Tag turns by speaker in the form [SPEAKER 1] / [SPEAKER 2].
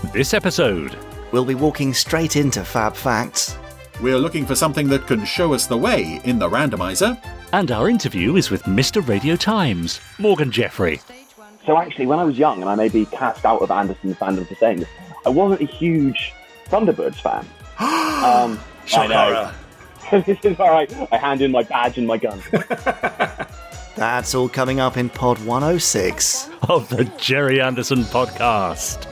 [SPEAKER 1] this episode.
[SPEAKER 2] We'll be walking straight into Fab Facts.
[SPEAKER 3] We're looking for something that can show us the way in the randomizer.
[SPEAKER 1] And our interview is with Mr. Radio Times, Morgan Jeffrey.
[SPEAKER 4] So actually, when I was young, and I may be cast out of Anderson's fandom for saying this, I wasn't a huge Thunderbirds fan. I know. This is all right. I hand in my badge and my gun.
[SPEAKER 2] That's all coming up in Pod 106
[SPEAKER 1] of the Gerry Anderson Podcast.